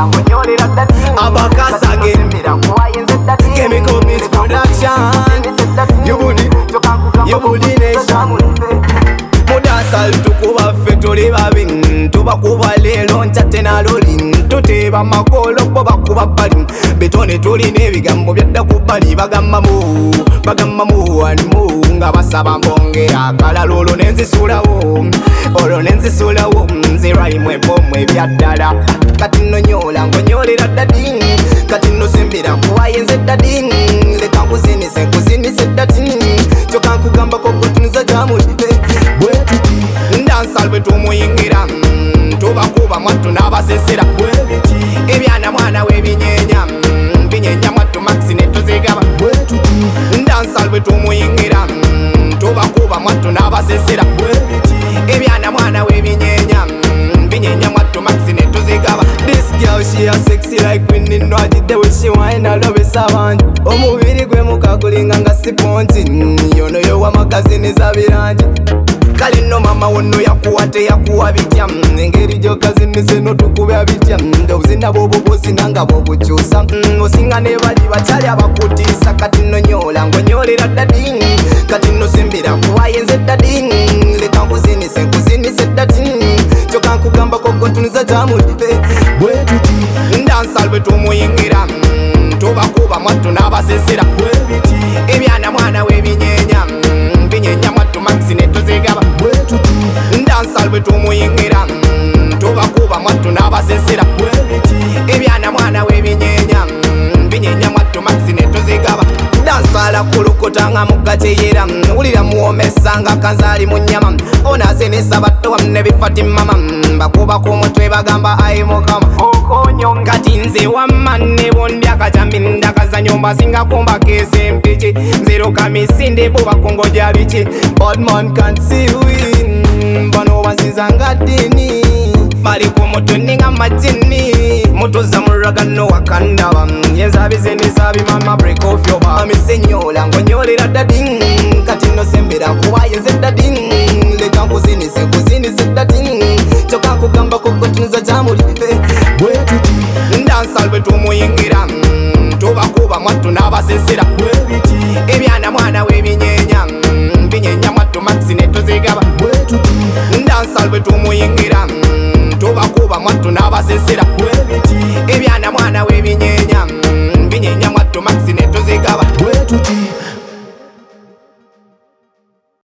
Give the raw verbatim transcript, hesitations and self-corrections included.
Abacus again. Chemical Mix Production. You booty, you booty nation. Mudasal tukuba ffe tuli babi, tubakuba leero nkyate na loli, tuteeba makolo bo bakuba bbali, betone tulina ebigambo byadda ku bbali, bagambamu bagambamu animu nga basaba mbongera akalala olwo nenzisulawo olwo nenzisulawo nze rhyme ebomu ebyaddala kati nonyola ngonyolera ddadi kati nosembera kuwaye nze ddadi leka nkuzinise nkuzinise ddadi kyokka nkugambako gotuniza gyamuli ndansal bwe tumuyingira tubakuba mwattu n'abasesera ebyana mwana w'ebinyeenya binyeenya mwattu maxi ne tuzigaba ndansal bwe tumuyingira tubakuba mwattu n'abasesera ebyana mwana w'ebinyeenya binyeenya mwattu maxi ne tuzigaba. This girl she a sexy like Queen Nwagidde we she wine alobesa abantu omubiri gwe mukagulinga nga siponti yono yo wa magazini za biranje kali no mama wono yakuwa teyakuwa bitya engeri gyokazinise notukubya bitya obuzina bwobo bwosinanga bwobukyusa osinga ne bali bakyali abakutiisa kati nonyola ngonyolera ddadi kati nosembera kuwaye nze ddadi leka nkuzinise nkuzinise ddadi kyokka nkugambako gotuniza gyamuli ndansal bwe tumuyingira tubakuba mwattu n'abasesera ebyana mwana w'ebinyeenya binyeenya mwattu maxi ne tuzigaba ndansal bwe tumuyingira tubakuba mwattu n'abasesera ebyana mwana w'ebinyeenya binyeenya mwattu maxi ne tuzigaba. Dansala kulukuta nga mugateyera wulira muwomesa nga kanzaali mu nnyama onasenesa battowa ne bifati mama bakuba ku mutwe bagamba ayi mukama okonyo kati nze wamma ne bondya kajambi ndakaza nyumba singa kumba kese mpiki nzero kamisinde bo bakongoja biki Badman can't see win bano bansiza nga dini bali ku mutwe ninga majini mutuza muragano wakandaba yenzabizinisa bimama break off your bar amisenyola ngonyolera ddadi kati nosembera kuwaye nze ddadi leka nkuzinise nkuzinise ddadi kyokka nkugambako gotuniza gyamuli ndansal bwe tumuyingira